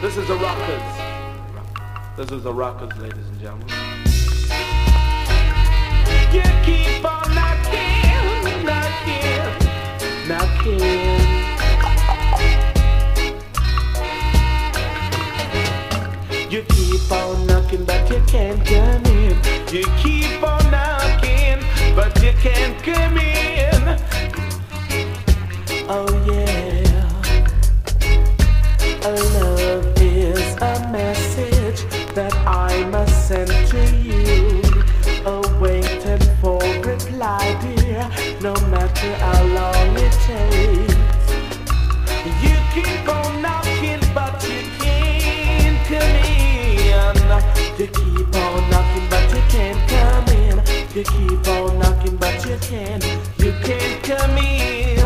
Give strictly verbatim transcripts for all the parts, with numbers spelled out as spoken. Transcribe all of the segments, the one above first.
This is the Rockers. This is the Rockers, ladies and gentlemen. You keep on knocking, knocking, knocking. You keep on knocking, but you can't come in. You keep on knocking, but you can't come in. Oh yeah. A love is a message that I must send to you. Awaiting for reply, dear, no matter how long it takes. You keep on knocking, but you can't come in. You keep on knocking, but you can't come in. You keep on knocking, but you can't, you can't come in.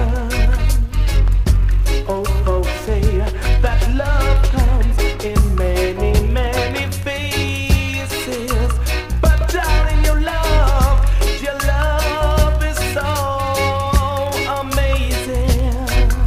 Oh, folks say that love comes in many, many faces. But darling, your love, your love is so amazing.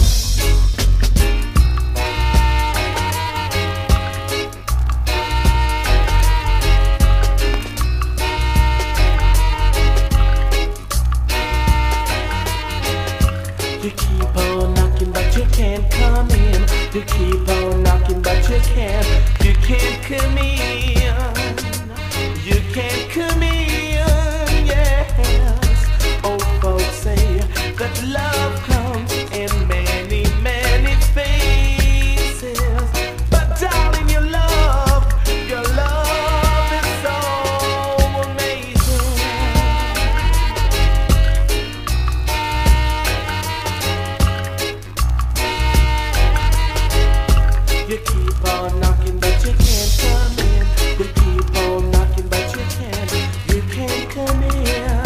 You keep on knocking, but you can't come in. You keep on knocking, but you can't, you can't come in. You can't come in, yes. Old folks say that love comes in many, many faces. But darling, your love, your love is so amazing. You keep on knocking, but you can't come in. You keep on knocking, but you can't, you can't come in.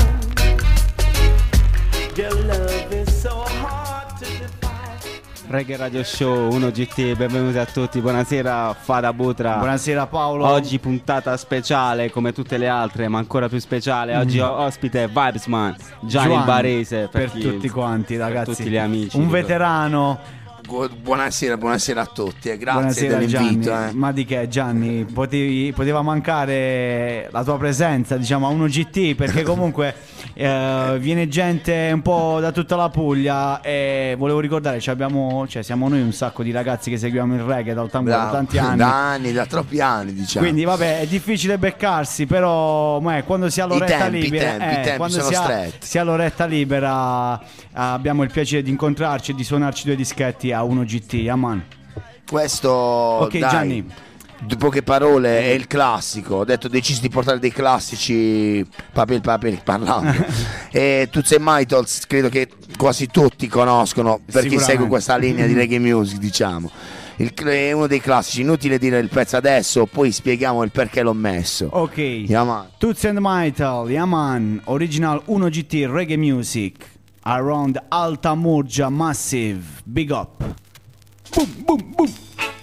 Your love is so hard to define. Reggae Radio Show uno G T, benvenuti a tutti, buonasera Fada Butra. Buonasera Paolo. Oggi puntata speciale come tutte le altre, ma ancora più speciale. Oggi Mm. ospite Vibesman, Gianni Giovanni, Barese, per chi- tutti quanti, per ragazzi. tutti gli amici. Un veterano. Bu- Buonasera, buonasera a tutti e grazie Buonasera dell'invito. Gianni. eh. Ma di che Gianni? Potevi, poteva mancare la tua presenza, diciamo, a uno G T, perché comunque eh, viene gente un po' da tutta la Puglia e volevo ricordare, cioè abbiamo, cioè siamo noi un sacco di ragazzi che seguiamo il reggae da, da Bravo. tanti anni. Da anni, da troppi anni, diciamo. Quindi vabbè, è difficile beccarsi, però ma, quando si ha l'oretta tempi, i libera, tempi, i eh, tempi quando sono si ha, stretti. si ha l'oretta libera, eh, abbiamo il piacere di incontrarci e di suonarci due dischetti a uno G T, aman. Questo, Ok, dai, Gianni. di poche parole è il classico. Ho detto, ho deciso di portare dei classici papel papel parlando. E Toots and Maytals credo che quasi tutti conoscono, per chi Sicuramente. segue questa linea di reggae music, diciamo. Il, è uno dei classici, inutile dire il pezzo adesso, poi spieghiamo il perché l'ho messo. Ok. Yaman. Toots and Maytal, Yaman, original uno G T reggae music, around Alta Murgia Massive, big up. Boom, boom, boom.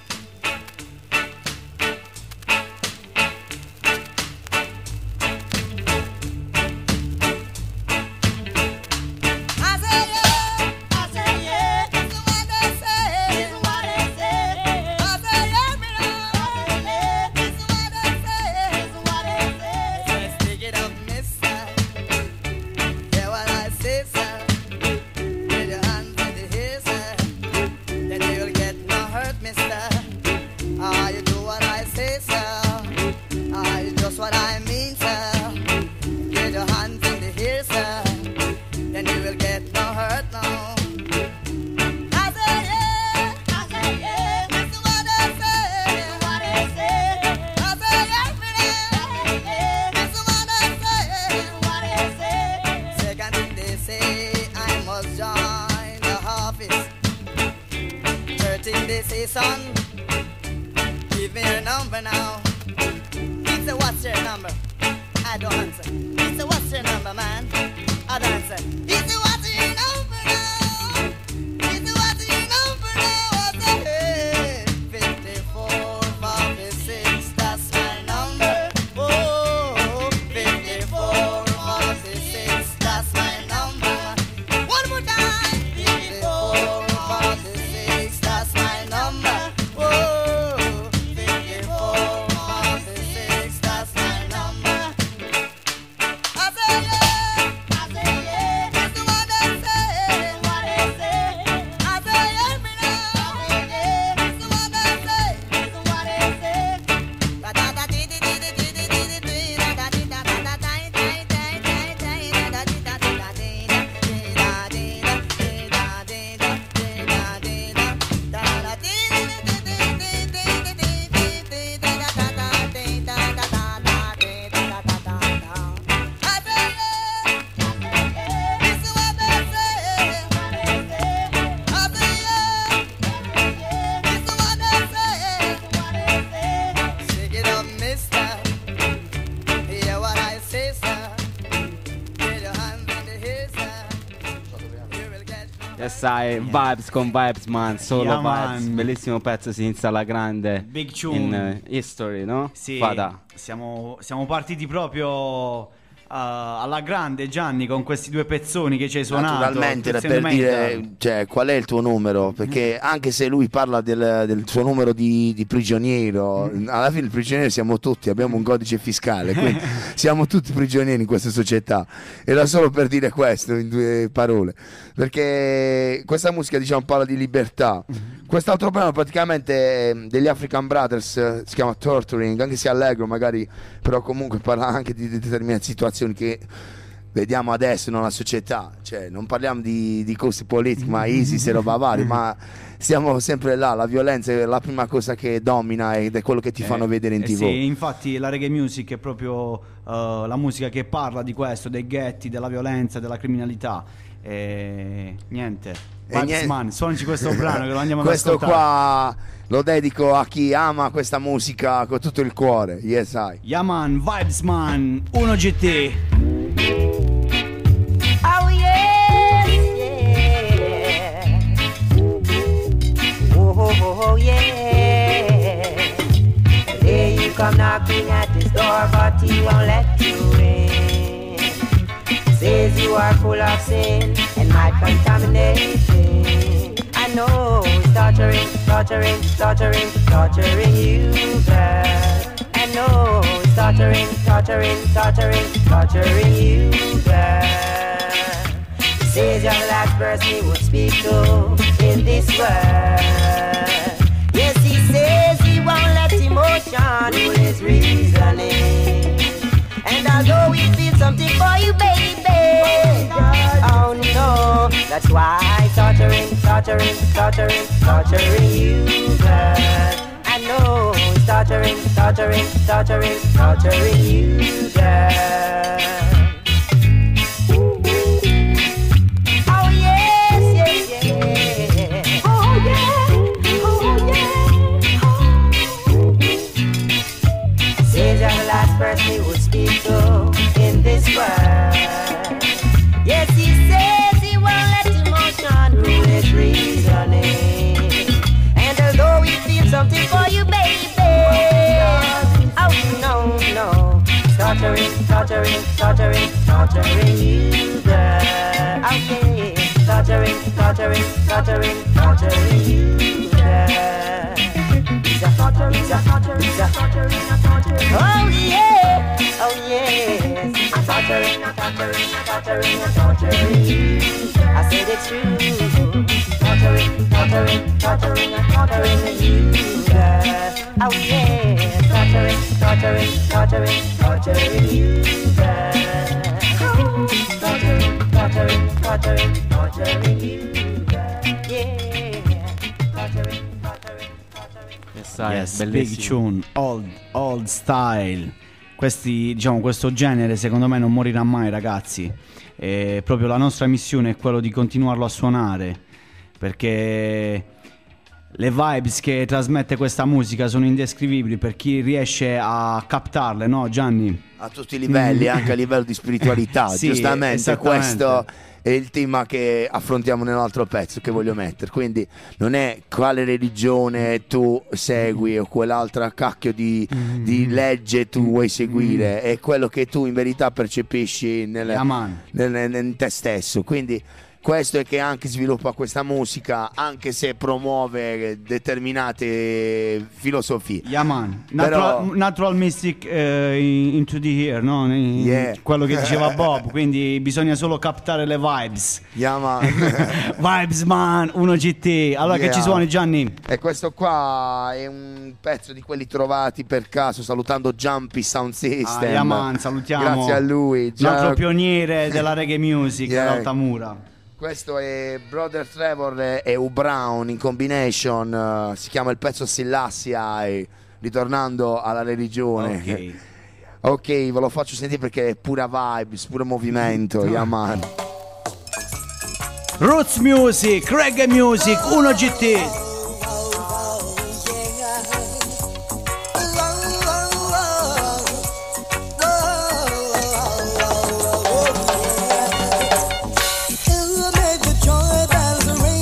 Son, give me your number now. He said, what's your number? I don't answer. He said, what's your number, man? I don't answer. He said, what's your number now? He said, what's your number now? I said, hey, fifty-four, forty-six, that's my number. Oh, fifty-four, forty-six, that's my number. One more time. fifty-four, forty-six, that's my number. Oh, sai, Vibes con Vibes Man, solo Yeah, Vibes, man. bellissimo pezzo, si inizia alla grande. Big tune. In uh, history, no? Sì, Fada. siamo, siamo partiti proprio uh, alla grande, Gianni, con questi due pezzoni che ci hai suonato. Naturalmente, era pezzoni per metal. dire, cioè, qual è il tuo numero, perché anche se lui parla del, del suo numero di, di prigioniero, alla fine il prigioniero siamo tutti, abbiamo un codice fiscale, quindi siamo tutti prigionieri in questa società. Era solo per dire questo in due parole, perché questa musica, diciamo, parla di libertà. Quest'altro brano praticamente eh, degli African Brothers, eh, si chiama Torturing, anche se è allegro magari, però comunque parla anche di, di determinate situazioni che vediamo adesso nella società, cioè non parliamo di, di cose politiche, ma ISIS e roba varia, ma siamo sempre là, la violenza è la prima cosa che domina ed è quello che ti fanno Eh, vedere in eh tivù. Sì, infatti la reggae music è proprio uh, la musica che parla di questo, dei ghetti, della violenza, della criminalità. E niente, Vibes niente. Man, suonaci questo brano che lo andiamo ad Questo ascoltare. qua lo dedico a chi ama questa musica con tutto il cuore. Yes, I. Yeah man, Vibes Man, uno G T. Oh yes, yeah. Oh, oh, oh, oh yeah. There you come knocking at his door, but he won't let you in. Says you are full of sin and might contamination. I know he's torturing, torturing, torturing, torturing you, girl. I know he's torturing, torturing, torturing, torturing you, girl. He says you're the last person he would speak to in this world. Yes, he says he won't let emotion rule his reasoning. And although we feel something for you, baby, oh no, that's why torturing, torturing, torturing, torturing you, girl. I know it's torturing, torturing, torturing, torturing you, girl. Oh yes, yes, yes. Oh yeah, oh yeah. Says you're the last person he would speak to in this world. Yes, he says he won't let emotion rule his reasoning. And although we feel something for you, baby, oh no, no, torturing, torturing, torturing, torturing you, girl. Oh yeah, torturing, torturing, torturing, torturing you, girl. He's a torturing, he's a torturing, he's a torturing, a torturing. Oh yeah, oh yes, I'm torturing, I'm torturing, I'm torturing, I'm torturing you. I said it's true. Torturing, torturing, torturing, I'm torturing you, girl. Oh yeah, torturing, torturing, torturing, torturing you, girl. Torturing, torturing, torturing, torturing you, girl. Yeah, torturing, torturing, torturing. Yes, I, Yes, big bellissimo. tune, old, old style. Questi, diciamo, questo genere secondo me non morirà mai, ragazzi. E proprio la nostra missione è quello di continuarlo a suonare, perché le vibes che trasmette questa musica sono indescrivibili per chi riesce a captarle, no Gianni? A tutti i livelli, anche a livello di spiritualità. Sì, giustamente, esattamente. questo è il tema che affrontiamo nell'altro pezzo che voglio mettere. Quindi non è quale religione tu segui o quell'altra cacchio di, Mm. di legge tu vuoi seguire, è quello che tu in verità percepisci nel, Yeah, man. nel, nel- in te stesso. Quindi questo è che anche sviluppa questa musica, anche se promuove determinate filosofie. Yeah man, natural, Però- natural mystic eh, in- into the ear, no? In- Yeah. Quello che diceva Bob, quindi bisogna solo captare le vibes. Chiama Vibes man, uno G T. Allora Yeah. che ci suoni Gianni? E questo qua è un pezzo di quelli trovati per caso, salutando Jumpy Sound System. Ah, yeah, man, salutiamo Grazie a lui. un altro Già- pioniere della reggae music Yeah. ad Altamura. Questo è Brother Trevor e U Brown in combination. eh, si chiama il pezzo Selassie I, ritornando alla religione. Ok. Ok, ve lo faccio sentire perché è pura vibes, puro movimento. Yeah, man. Roots music, reggae music, uno G T. Made the joy bells ring.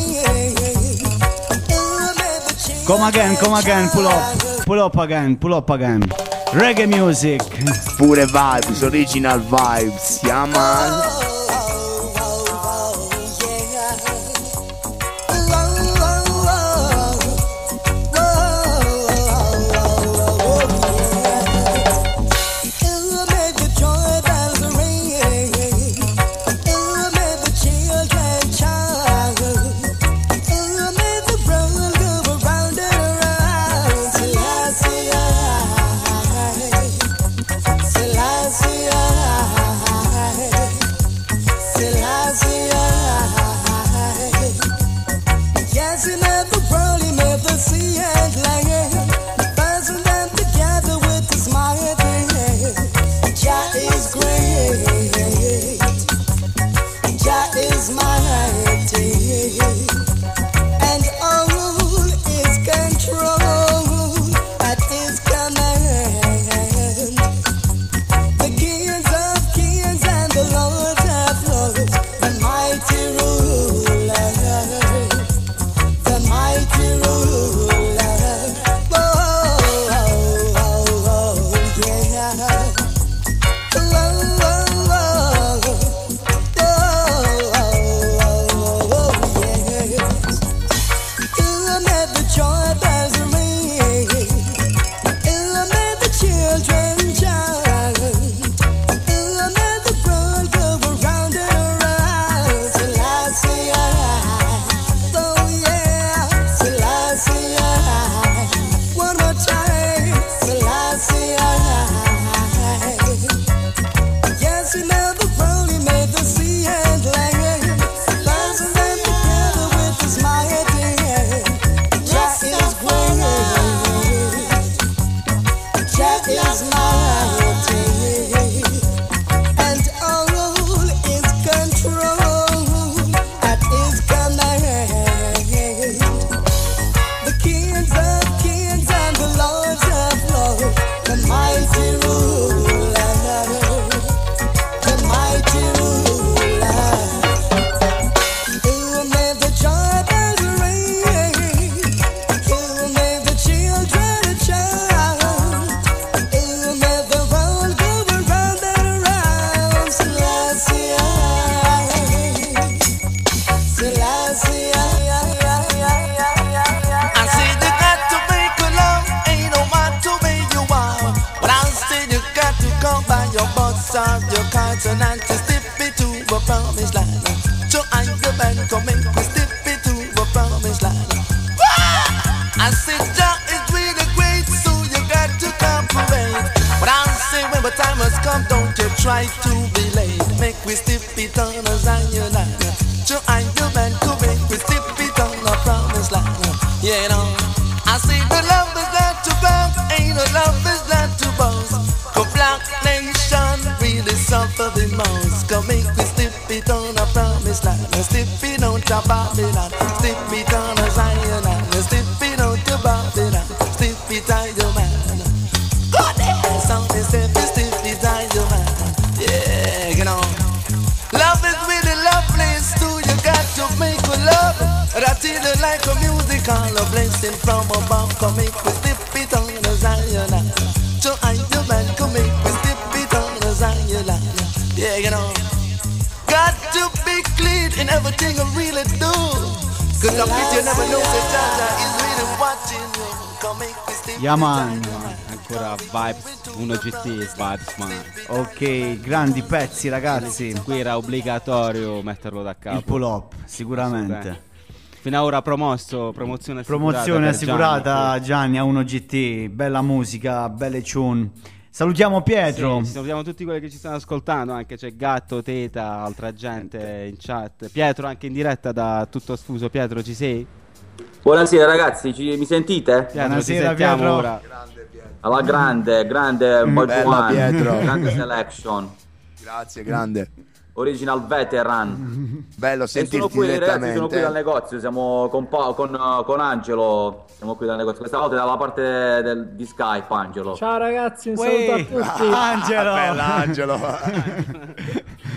Come again, come again, pull up, pull up again, pull up again. Reggae music. Pure vibes, original vibes. Yeah, man. Yaman, ancora vibes, uno G T, vibes man. Ok, grandi pezzi ragazzi. Qui era obbligatorio metterlo da capo. Il pull up, sicuramente. Fino ad ora promosso, promozione assicurata. Promozione assicurata Gianni, Gianni a uno G T, bella musica, belle tune. Salutiamo Pietro. Sì, salutiamo tutti quelli che ci stanno ascoltando, anche c'è Gatto, Teta, altra gente in chat. Pietro anche in diretta da Tutto Sfuso. Pietro, ci sei? Buonasera ragazzi, ci, mi sentite? Pietro, Buonasera ti sentiamo Pietro. Ora. Alla grande, grande Bella Pietro. grande selection. Grazie, grande. Original veteran. Bello E sentirti sono qui, ragazzi, direttamente. sono qui dal negozio, siamo con, Pa- con, con Angelo, siamo qui dal negozio, questa volta dalla parte del, di Skype, Angelo. Ciao ragazzi, un Uè, saluto a tutti. Angelo. Bella Angelo.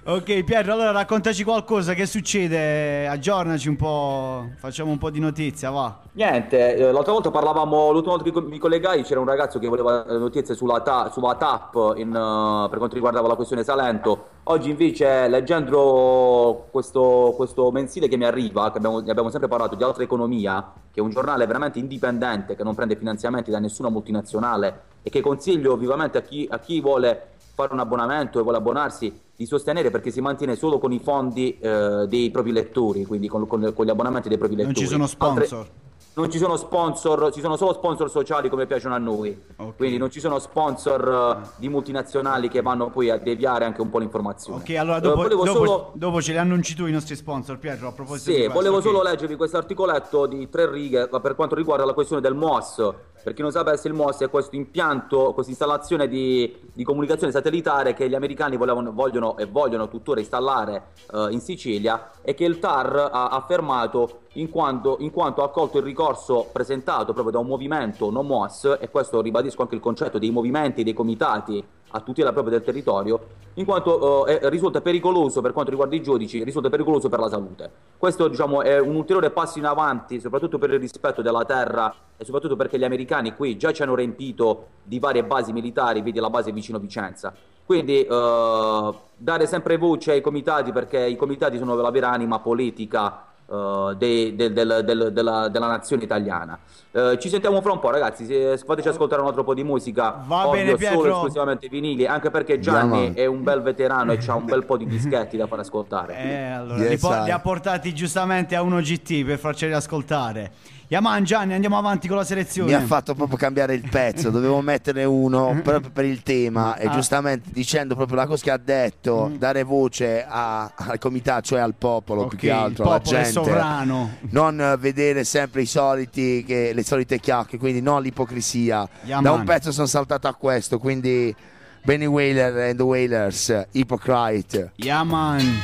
Ok Pietro, allora raccontaci qualcosa, che succede, aggiornaci un po', facciamo un po' di notizia, va. Niente, eh, l'altra volta parlavamo, l'ultima volta che mi collegai c'era un ragazzo che voleva eh, notizie sulla, ta- sulla T A P in, eh, per quanto riguardava la questione Salento. Oggi invece, leggendo questo, questo mensile che mi arriva, che abbiamo, ne abbiamo sempre parlato, di Altra Economia, che è un giornale veramente indipendente, che non prende finanziamenti da nessuna multinazionale e che consiglio vivamente a chi, a chi vuole fare un abbonamento e vuole abbonarsi di sostenere, perché si mantiene solo con i fondi eh, dei propri lettori, quindi con, con, con gli abbonamenti dei propri lettori. Non ci sono sponsor. Altre... Non ci sono sponsor, ci sono solo sponsor sociali come piacciono a noi, Okay. quindi non ci sono sponsor uh, di multinazionali che vanno poi a deviare anche un po' l'informazione. Ok, allora dopo, Uh, volevo dopo, solo... dopo ce li annunci tu i nostri sponsor, Pietro, a proposito di Sì, questo. volevo ok. solo leggervi questo articoletto di tre righe per quanto riguarda la questione del M O S. Per chi non sapesse, il M O S è questo impianto, questa installazione di, di comunicazione satellitare che gli americani volevano, vogliono e vogliono tuttora installare uh, in Sicilia, e che il T A R ha affermato in quanto, in quanto ha accolto il ricorso presentato proprio da un movimento no M O S, e questo ribadisco anche il concetto dei movimenti, dei comitati a tutela proprio del territorio, in quanto uh, è, risulta pericoloso per quanto riguarda i giudici, risulta pericoloso per la salute. Questo, diciamo, è un ulteriore passo in avanti, soprattutto per il rispetto della terra e soprattutto perché gli americani qui già ci hanno riempito di varie basi militari, vedi la base vicino Vicenza. Quindi uh, dare sempre voce ai comitati, perché i comitati sono la vera anima politica Uh, de, de, de, de, de, della, della nazione italiana. Uh, ci sentiamo fra un po', ragazzi. Se, fateci ascoltare un altro po' di musica. Va ovvio, bene, Pietro. solo esclusivamente vinili, anche perché Gianni Andiamo. è un bel veterano e c'ha un bel po' di dischetti da far ascoltare. Eh, allora, Yes, li, po- I. li ha portati giustamente a uno G T per farceli ascoltare. Yaman, Gianni, andiamo avanti con la selezione. Mi ha fatto proprio cambiare il pezzo, dovevo metterne uno proprio per il tema e Ah. giustamente dicendo proprio la cosa che ha detto, dare voce a- al comitato, cioè al popolo, Ok, più che altro, il alla popolo è gente. sovrano. Non eh, vedere sempre i soliti, che, le solite chiacchiere, quindi non l'ipocrisia. Yeah, da man. un pezzo sono saltato a questo, quindi Benny Wailer and the Wailers, Hypocrite. Yaman.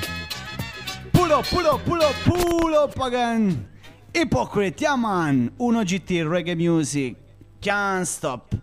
Pull up, pull up, pull up, pull up again. Hypocrite, Yaman. uno G T Reggae Music. Can't stop.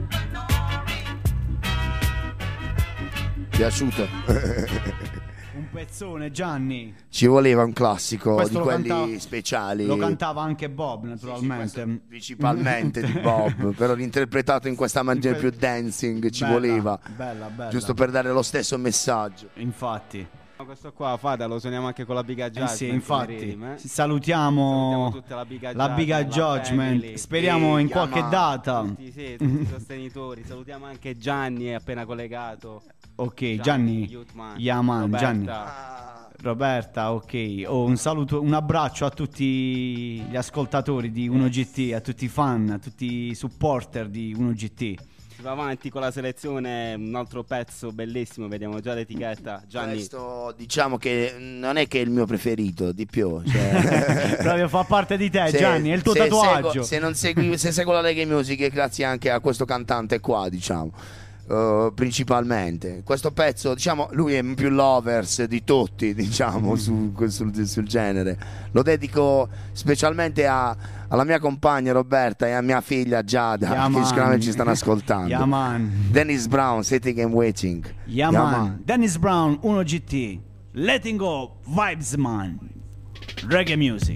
Piaciuto. Un pezzone, Gianni. Ci voleva un classico Questo di lo quelli cantava- speciali. Lo cantava anche Bob, naturalmente. Principalmente di Bob, però interpretato in questa maniera più dancing, ci Bella, voleva. Bella, bella. Giusto per dare lo stesso messaggio. Infatti. Questo qua, Fada, lo suoniamo anche con la Biga Eh Judgment. sì, infatti. Riddim, eh? Salutiamo, Salutiamo tutta la Biga la Biga Judgment, la Judgment. family. Speriamo in Ehi, qualche Yama. data. Tutti, sì, tutti i sostenitori. Salutiamo anche Gianni, è appena collegato. Ok, Gianni. Youthman, Yaman, Roberta. Gianni. Roberta, ok. Oh, un saluto, un abbraccio a tutti gli ascoltatori di uno G T, a tutti i fan, a tutti i supporter di uno G T. Si va avanti con la selezione, un altro pezzo bellissimo, vediamo già l'etichetta. Gianni. Questo diciamo che non è che è il mio preferito, di più. Cioè... Proprio fa parte di te, Se- Gianni, è il tuo se tatuaggio. seguo- se non segui, se seguo la Reggae Music è grazie anche a questo cantante qua, diciamo. Uh, principalmente questo pezzo, diciamo, lui è più lovers di tutti, diciamo, su, sul, sul genere. Lo dedico specialmente a, alla mia compagna Roberta e a mia figlia Giada, Yeah, che man. sicuramente ci stanno ascoltando. Yeah, man. Dennis Brown, Sitting and Waiting. Yeah, Yeah, man. man. Dennis Brown, uno G T. Letting go, vibes man. Reggae music.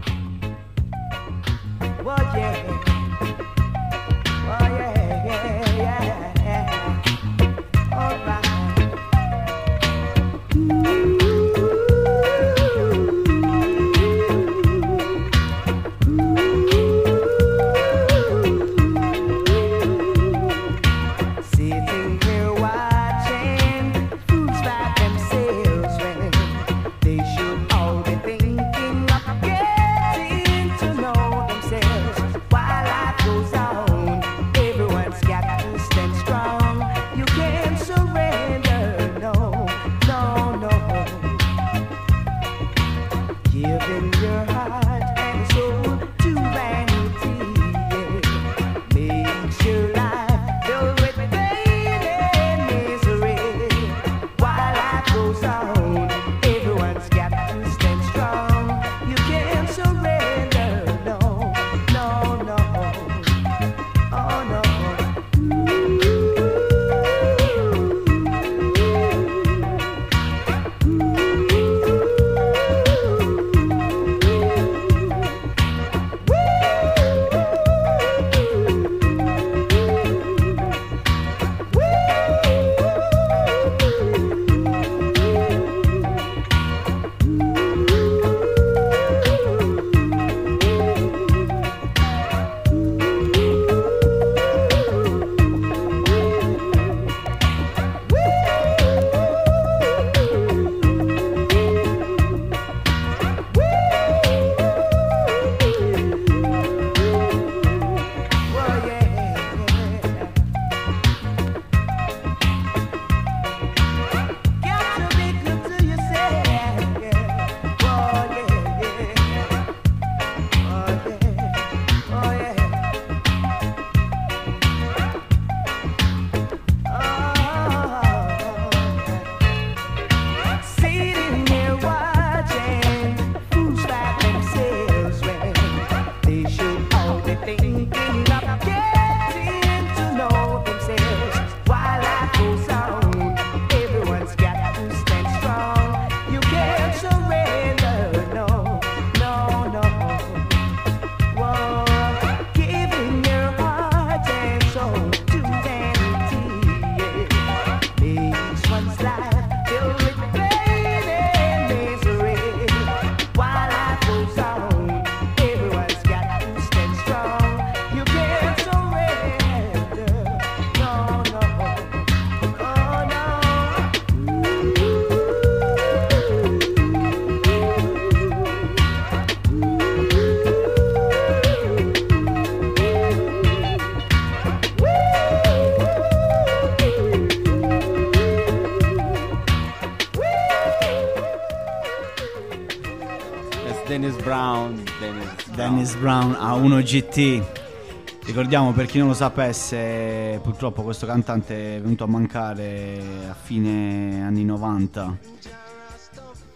Oh yeah, oh yeah, yeah, yeah, yeah. All right. Sitting here watching fools by themselves when they should all be thinking of getting to know themselves. While life goes on, everyone's got to stand strong. You can't surrender, no, no, no. Giving your heart and soul to vanity, yeah, makes your life filled with pain and misery. While life goes on, everyone's got to stand strong. You can't surrender, no, no, no. Oh no. Oh yeah. Got to be good to yourself, yeah. Oh yeah, yeah. Oh yeah, oh yeah. Oh, sitting here watching fools by themselves when they should all be thinking of getting to know themselves. While life goes on, everyone's got to stand strong. You can't surrender, no, no, no. Whoa, giving your heart and soul to vanity, yeah, makes one's life filled with pain and misery. While life goes on, everyone's got to stand strong. You can't surrender, no, no, oh no. Yes, Dennis Brown. Dennis, Dennis Brown a uno G T. Ricordiamo, per chi non lo sapesse, purtroppo questo cantante è venuto a mancare a fine anni novanta.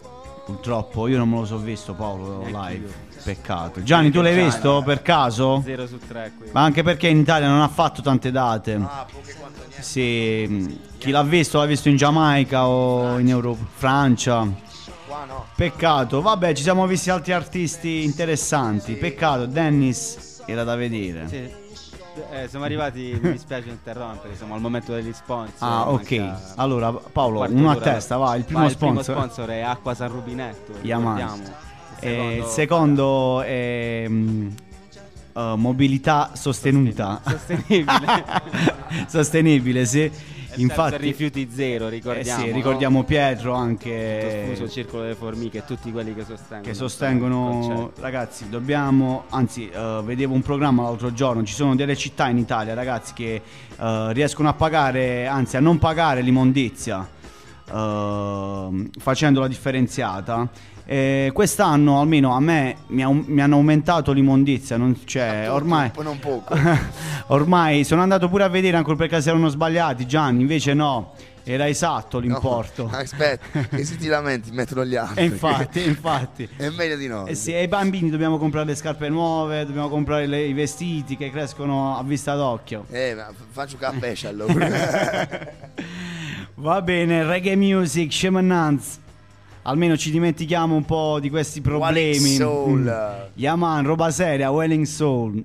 Purtroppo io non me lo so visto, Paolo, Neanche live. io. Peccato. Gianni, tu l'hai Gianni. visto per caso? zero su tre qui. Ma anche perché in Italia non ha fatto tante date. Ah, poche quanto niente. Sì, mh, chi l'ha visto l'ha visto in Giamaica o in Europa, Francia. Qua no. Peccato, vabbè, ci siamo visti altri artisti interessanti. Peccato, Dennis era da vedere. Sì. Eh, siamo arrivati, mi dispiace interrompere, siamo al momento degli sponsor. Ah, ok. manca Allora, Paolo, quarto uno a d'ora. testa, vai. Il primo Vai, sponsor. Il primo sponsor è Acqua San Rubinetto. Yaman. ricordiamo. Eh, il secondo è mh, uh, mobilità sostenuta. Sostenibile. Sostenibile, sì. Senza Infatti, rifiuti zero, eh ricordiamo. sì, no? ricordiamo Pietro Tutto anche sfuso, il circolo delle formiche e tutti quelli che sostengono. che il sostengono, concetto. ragazzi, dobbiamo, anzi, eh, vedevo un programma l'altro giorno, ci sono delle città in Italia, ragazzi, che eh, riescono a pagare, anzi a non pagare l'immondizia, eh, facendo la differenziata. E quest'anno almeno a me mi, ha- mi hanno aumentato l'immondizia, non c'è, ormai Non poco. ormai sono andato pure a vedere ancora perché si erano sbagliati, Gianni, invece no, era esatto l'importo. No, aspetta, che se ti lamenti mettono gli altri. E infatti, infatti. È meglio di no. Eh sì, ai bambini dobbiamo comprare le scarpe nuove, dobbiamo comprare le- i vestiti che crescono a vista d'occhio. Eh, ma faccio caffè allora. Va bene, reggae music, Shamanans. Almeno ci dimentichiamo un po' di questi problemi. Welling Soul. Mm. Yaman, roba seria, Welling Soul.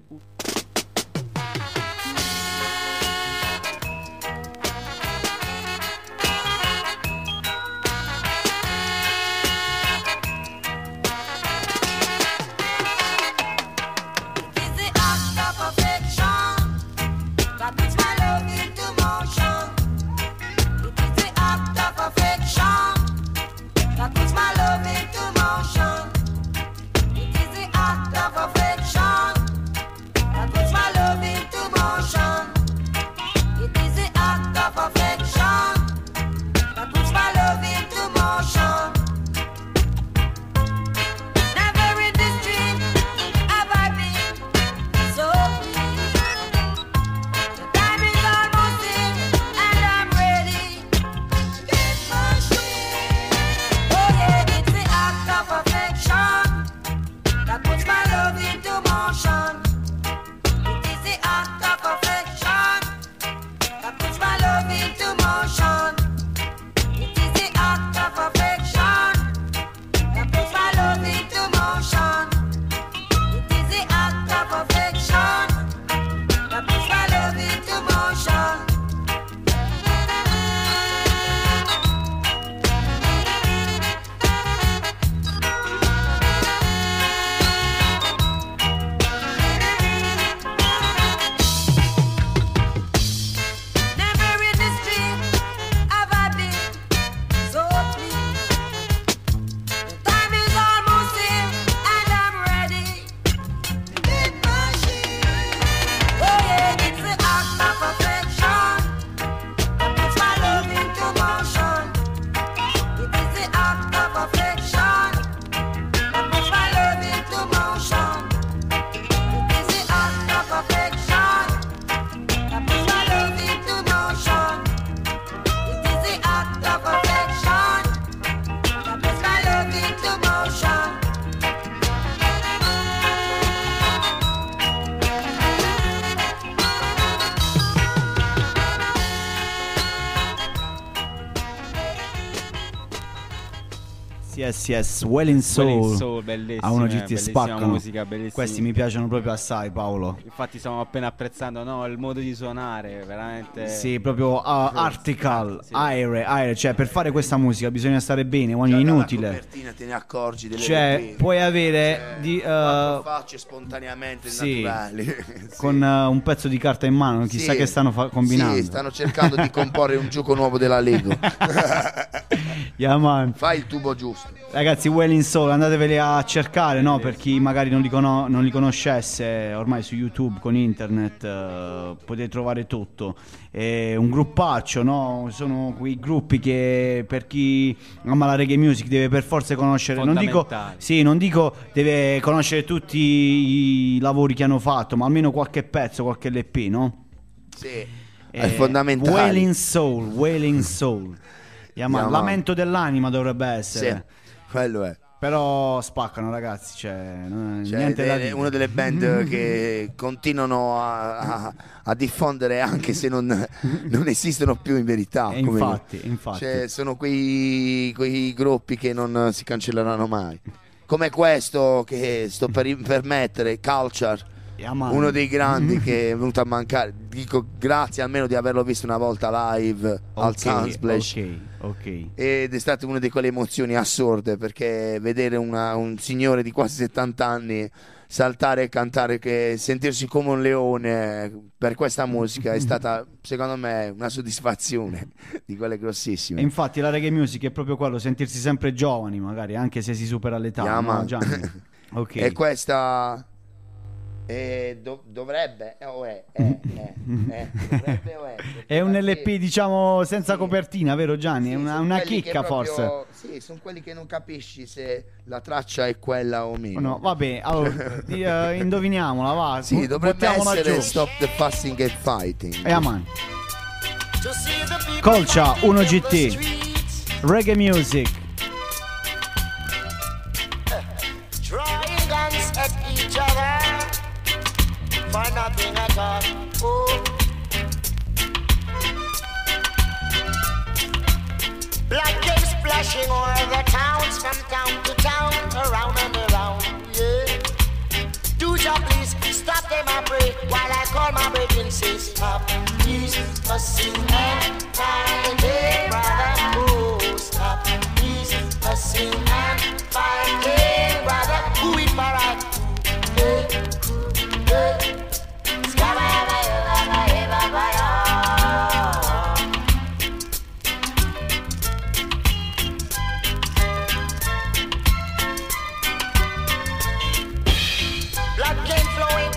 It's the act of affection that puts my love into motion. It is the act of affection that puts my love into motion. It is the act of affection that puts my love into motion. It is the act of affection that puts my love into motion. Never in this dream have I been so pleased. The time is almost in and I'm ready to get my share. Oh yeah, it's the act of affection that puts my love into motion. It is the act of affection that puts my love into motion. It is the act of affection that puts my love into motion. It is the act of affection that puts my love into motion. Never in this dream have I been so pleased. The time is almost here and I'm ready to get my share. Oh yeah, it's the act of affection that puts my love into motion. It is the act of affection that puts my love into motion. It is the act of affection that puts my love into motion. It is the act of affection that puts my love into motion. Yes, yes, Welling Soul. Welling Soul, bellissimo. A uno G T bellissima spaccano. musica, bellissima. Questi mi piacciono proprio assai, Paolo. Infatti stiamo appena apprezzando, no, il modo di suonare, veramente. Sì, proprio uh, article, Sì. aere, aere. Cioè, per fare questa musica bisogna stare bene, ogni Già dalla inutile. copertina te ne accorgi delle Cioè, riprese. puoi avere Cioè, di, uh, quattro facce spontaneamente sì, naturali. Sì. con uh, un pezzo di carta in mano, chissà Sì. che stanno fa- combinando. Sì, stanno cercando di comporre un gioco nuovo della Lego. Yeah, man. Fai il tubo giusto. Ragazzi, Welling Soul, andateveli a cercare, no? Per chi magari non li, cono- non li conoscesse, ormai su YouTube con internet eh, potete trovare tutto. È un gruppaccio, no? Sono quei gruppi che per chi ama la reggae music deve per forza conoscere. Non dico, Fondamentali. sì, non dico deve conoscere tutti i lavori che hanno fatto, ma almeno qualche pezzo, qualche L P, no? Sì. Eh, È fondamentale. Wailing Soul, Wailing Soul. Yeah, man, Yeah, man. lamento dell'anima dovrebbe essere. quello è. Però spaccano, ragazzi, cioè, non- Cioè, niente da è dire. una delle band che continuano a, a- a diffondere anche se non, non esistono più in verità. E come- infatti, infatti. Cioè, sono quei, quei gruppi che non si cancelleranno mai. Come questo che sto per, per mettere, Culture. Yeah, man. Uno dei grandi che è venuto a mancare. Dico grazie almeno di averlo visto una volta live al Ok, Sunsplash. ok, ok. Ed è stata una di quelle emozioni assurde, perché vedere una- un signore di quasi settanta anni saltare e cantare, che sentirsi come un leone per questa musica è stata, secondo me, una soddisfazione di quelle grossissime. E infatti la reggae music è proprio quello, sentirsi sempre giovani, magari, anche se si supera l'età, Yeah, no, man. Gianni? Ok. E questa eh, do- dovrebbe eh, o è, è, è, è, dovrebbe o è, È un perché- L P, diciamo, senza Sì. copertina, vero Gianni? È Sì, una, sono una quelli che chicca, proprio- forse. Sì, sono quelli che non capisci se la traccia è quella o meno. No, vabbè, allora, eh, indoviniamola, va. Sì, dovrebbe buttiamola essere giù. Stop the Fussing and Fighting. E aman. Colcia uno G T. Reggae music. Drawing guns at each other for nothing at all. Oh. Blood came splashing over the towns, from town to town, around and around. Yeah. Do ya please stop them, I pray, while I call my brethren, say stop. Please fussing and fighting, brother. Oh, stop. Please fussing and fighting, brother. Who it for right? Hey, hey. Skabba-yabba-yabba-yabba-yabba. Blood came flowing.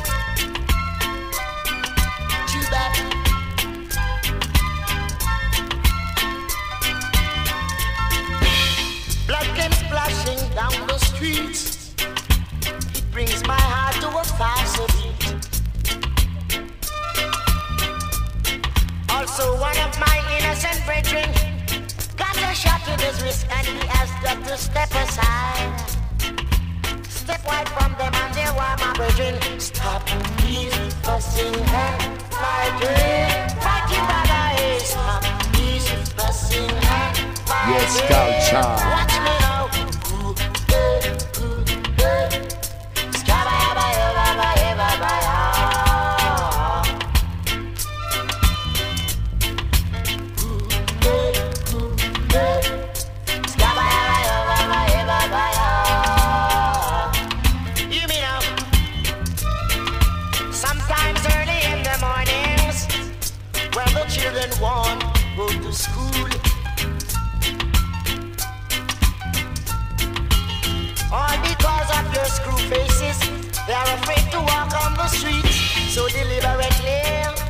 Too bad. Blood came splashing down the streets. It brings my heart to a faster beat. Also, one of my innocent brethren got a shot in his wrist, and he has got to step aside. Step wide from them, and they were my brethren. Stop, please, fussing and fighting. Fighting, brother, hey, stop, please, fussing and fighting. Yes, Culture. Watch me now. Ooh, eh, ooh, eh. Skabba-yabba-yabba-yabba-yabba-yabba. Ooh, eh, ooh, eh. Skabba-yabba-yabba-yabba-yabba. You mean now? Sometimes early in the mornings, when the children want to go to school, all because of your screw faces, they are afraid to walk on the streets so deliberately.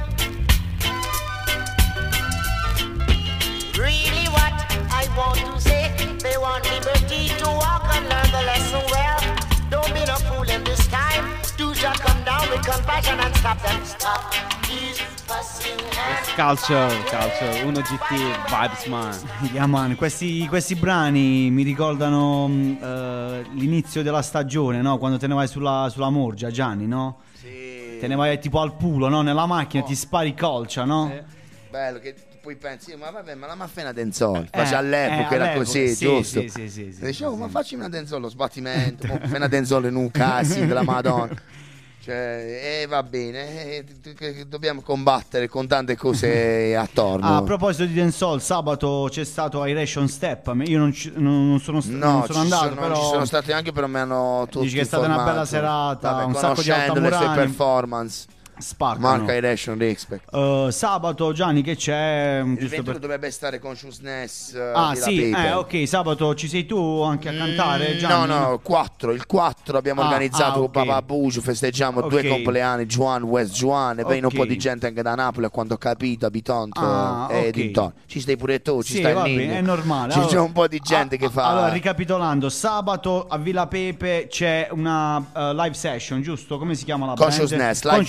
Really what I want to say, they want liberty to walk and learn the lesson well. Don't be no fool in this time. Do just come down with compassion and stop them. Stop these fussing and Calcio, calcio, uno G T, Vibes Man. Yeah, man. Questi, questi brani mi ricordano mh, eh, l'inizio della stagione, no? Quando te ne vai sulla, sulla Morgia, Gianni, no? Sì. Te ne vai tipo al pulo, no? Nella macchina ti spari Colcia, no? Bello che poi pensi, ma vabbè, ma la maffena denzol. Eh, Faccia all'epoca eh, era all'epoca, così, sì, giusto? sì, sì, sì, sì, Dicevo, sì, ma sì. facci una denzol, lo sbattimento, mo, fai una denzol in un casting della Madonna. Cioè, e va bene, eh, t- t- dobbiamo combattere con tante cose attorno. Ah, a proposito di dancehall, sabato c'è stato Iration Step. Io non, ci- non- non sono, st- No, non ci sono andato, sono, però ci sono stati anche, però mi hanno tutti dici che è stata una informato. bella serata, Vabbè, un sacco di conoscendo le sue altamurani. performance. spaccano. Marca Iration Respect. Uh, sabato, Gianni, che c'è? Il Giusto ventuno per- dovrebbe stare Consciousness uh, Ah di La sì, Paper. eh, ok, sabato ci sei tu anche a cantare, Mm, Gianni? No, no, quattro. Il quattro abbiamo Ah, organizzato ah, con ok. Papà Bucio, festeggiamo Ok. due compleanni, Juan, West Juan, e poi un Ok. po' di gente anche da Napoli, a quanto ho capito, Bitonto Ah, e ok. dintorni. Ci stai pure tu, ci Sì, stai va il bene, Nino. è normale. Ci Allora- c'è un po' di gente ah, che ah, fa... Allora, ricapitolando, sabato a Villa Pepe c'è una uh, live session, giusto? Come si chiama la Consciousness, band? live band,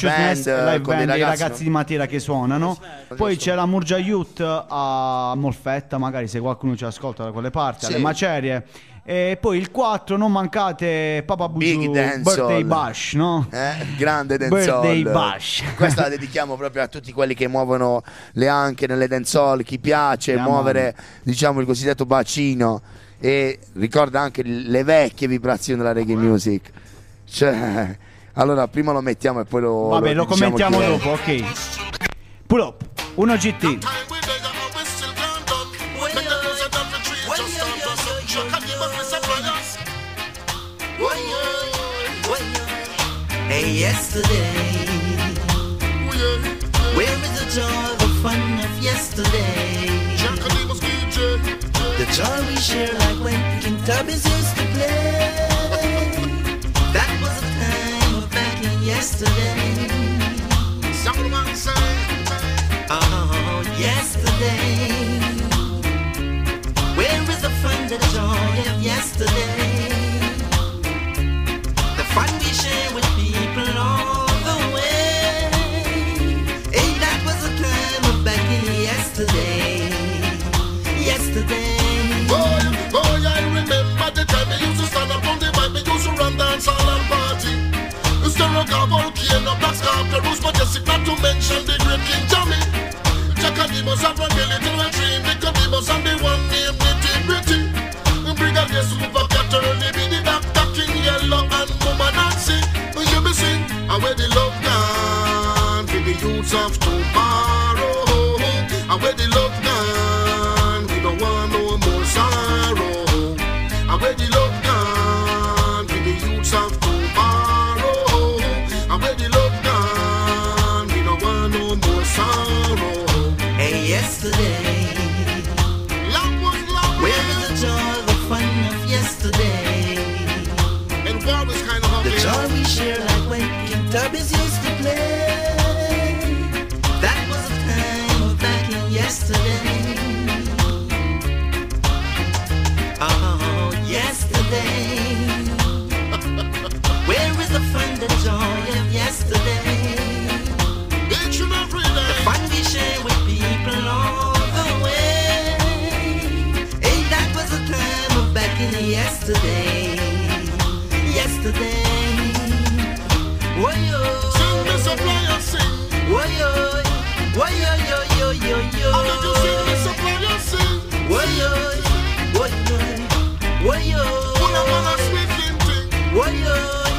Fest, il live con band dei dei ragazzi, ragazzi no? di Matera che suonano. Poi c'è la Murgia Youth a Molfetta, magari se qualcuno ci ascolta da quelle parti, Sì. alle Macerie. E poi il quattro non mancate Papa Big Buju Dancehall. Birthday Bash, no? Eh? Grande dancehall. Birthday Bash. Questa la dedichiamo proprio a tutti quelli che muovono le anche nelle dancehall, chi piace Yeah, muovere diciamo il cosiddetto bacino e ricorda anche le vecchie vibrazioni della reggae music. Cioè, allora prima lo mettiamo e poi lo Vabbè, lo diciamo commentiamo chi è. dopo, ok. Pull up, uno G T. Hey, yesterday, where is the joy, the fun of yesterday? The joy we share like when King Tubby's used to play. That was a time of back in yesterday. Oh, yesterday. Where is the fun, the joy of yesterday? The fun we share with people all the way. Hey, that was a time of back in yesterday. Yesterday. Boy, boy, I remember the time we used to stand up on the mic, we used to run dance all and party. Used to rock a volcano, black scarf, the roots majestic, not to mention the great King Jammy. Chakadimos have a little dream, the Kadimos and the one named Nitty Gritty. Brigadier Super Cat, early be the Doctor King Yellow and Mama Nancy. You be sing, and where the love gone, for the youths of tomorrow. And where the love gone, we don't want no more sorrow. And where the love gone, for the youths of tomorrow. And where the love gone, we don't want no more sorrow. Hey, yesterday. Love was love. Where is the joy, the fun of yesterday? And war was kind of The ugly. joy we share like when King Tubby's used to play. That was a time of back in yesterday. Oh, yesterday. Where is the fun, the joy of yesterday? Each and every day. The fun we share with people all the way. Hey, that was a time of back in yesterday. Yesterday. Whoa-yo. Sing the supplier, sing. Whoa-yo. Whoa-yo-yo-yo-yo-yo. How did you sing the supplier, sing? Whoa-yo. Whoa-yo. Whoa-yo. Pull up on a sweet thing, thing. Whoa-yo.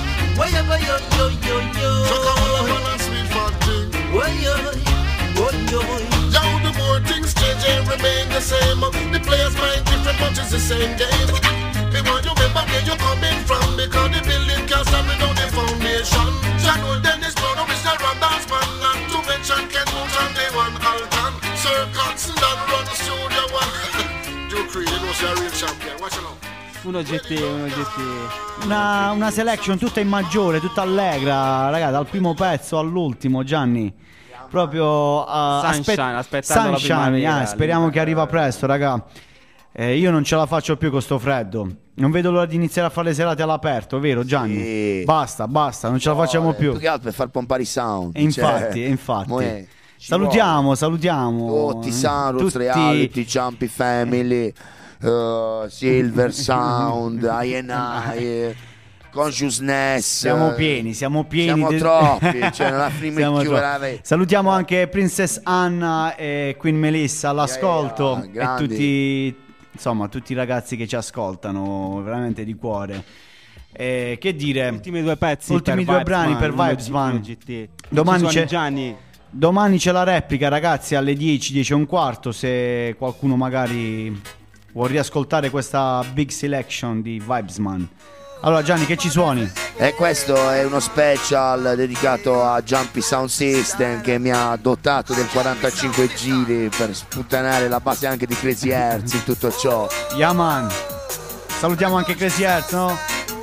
Whoa-yo-yo-yo-yo-yo. Chuck a pull up on a sweet fat thing. Whoa-yo. Whoa-yo. Now the more things change and remain the same. The players mind different, but it's the same game. Me want you remember where you're coming from, because the building can't stand without the foundation. Janul Dennis Brown, original Ram Dance Man, not to mention Ken Moot and the one Alton. Sir Coxon, that run Studio One. Duke Creed, you know, you're a real champion. Watch it out. Uno G T, uno G T. Una, una selection tutta in maggiore, tutta allegra, ragazzi, dal primo pezzo all'ultimo, Gianni. Proprio uh, Sunshine, aspettando la Sunshine, primavera, eh, speriamo che arriva presto, raga. Eh, io non ce la faccio più con sto freddo. Non vedo l'ora di iniziare a fare le serate all'aperto, vero Gianni? Sì. Basta, basta, non ce la facciamo Eh, più. più che altro per far pompare i sound. E infatti, cioè, e infatti. mo è- ci Salutiamo, vuole. salutiamo. Tutti Sound, Roots tutti- Reality, Jumpy Family, uh, Silver Sound, I and I, Consciousness. Siamo pieni, siamo pieni. Siamo di- troppi, cioè non la prima Siamo più troppi. veramente. Salutiamo anche Princess Anna e Queen Melissa all'ascolto, Yeah, yeah, e grandi. tutti, insomma, tutti i ragazzi che ci ascoltano veramente di cuore. Eh, che dire? Ultimi due pezzi. Ultimi per due brani Vibesman, per uno Vibesman. G T. Domani Ci suoni c'è- Gianni. Domani c'è la replica, ragazzi, alle dieci, dieci e un quarto. Se qualcuno magari vuol riascoltare questa big selection di Vibesman. Allora Gianni, che ci suoni? E questo è uno special dedicato a Jumpy Sound System, che mi ha dotato del quarantacinque giri per sputtanare la base anche di Crazy Hertz in tutto ciò. Yaman. Salutiamo anche Crazy Hertz, no?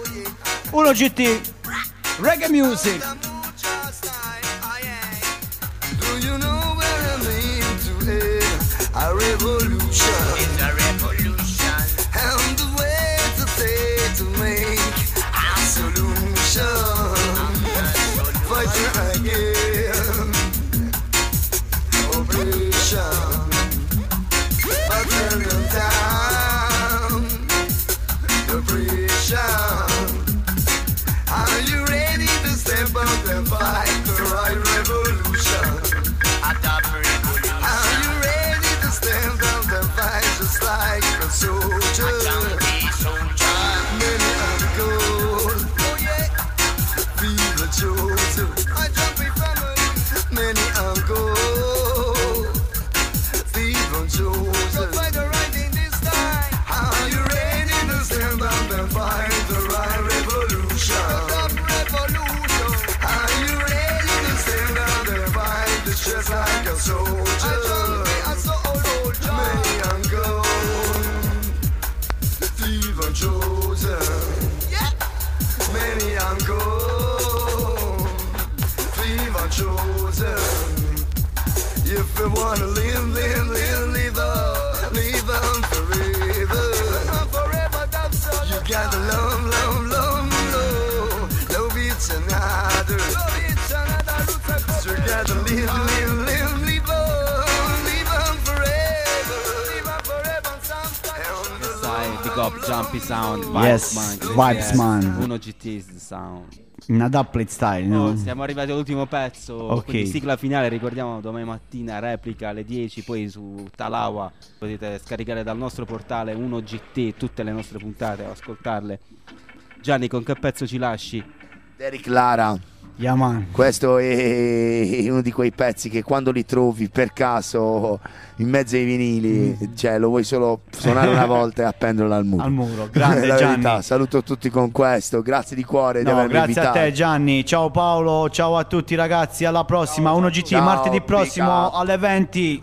uno G T Reggae Music. Do you know where I'm into it? A revolution. It's a revolution. And the way to say to make a solution. Fight the reggae. you wanna live, live, live, live on, live on forever. Forever, that's all you gotta love, love, love, love. Love it's another. Love it's another. So you gotta live, live, live, live on, live on forever. Live on forever, sometimes. Sai, big up, jumpy sound, Yes, vibes man. vibes, Yes, man. uno G T is the sound. In adapted style, no? Oh, siamo arrivati all'ultimo pezzo, Ok. quindi sigla finale, ricordiamo domani mattina replica alle dieci, poi su Talawa potete scaricare dal nostro portale uno G T tutte le nostre puntate o ascoltarle. Gianni, con che pezzo ci lasci? Eric Lara. Yeah, man. Questo è uno di quei pezzi che quando li trovi per caso in mezzo ai vinili, mm. cioè lo vuoi solo suonare una volta e appenderlo al muro. Al muro, grande La Gianni. verità, saluto tutti con questo, grazie di cuore di No, avermi grazie invitato. a te Gianni, ciao Paolo, ciao a tutti ragazzi, alla prossima, uno G T Ciao, martedì big prossimo up. alle venti.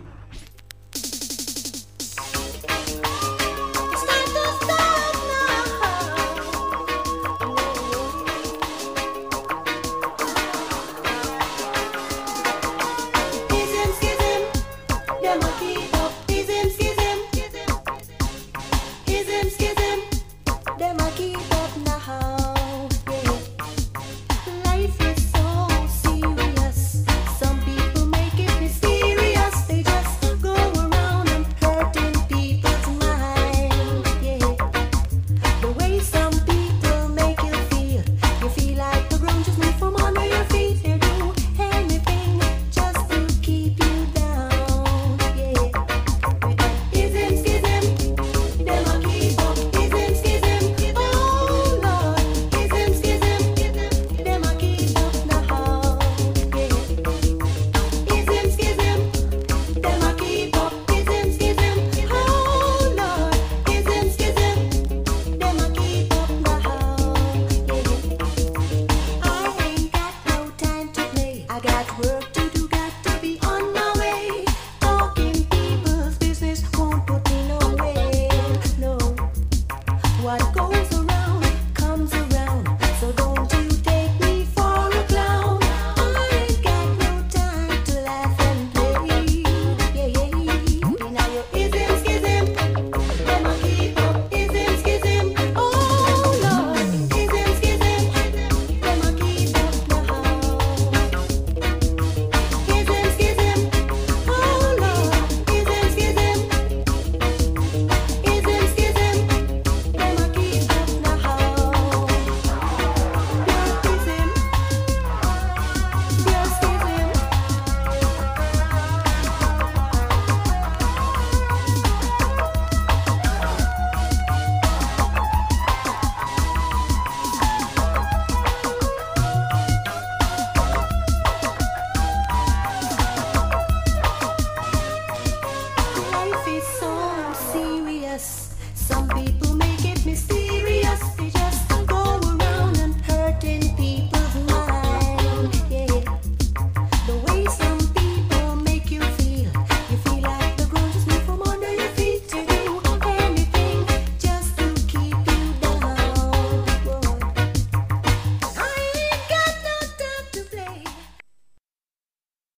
What goes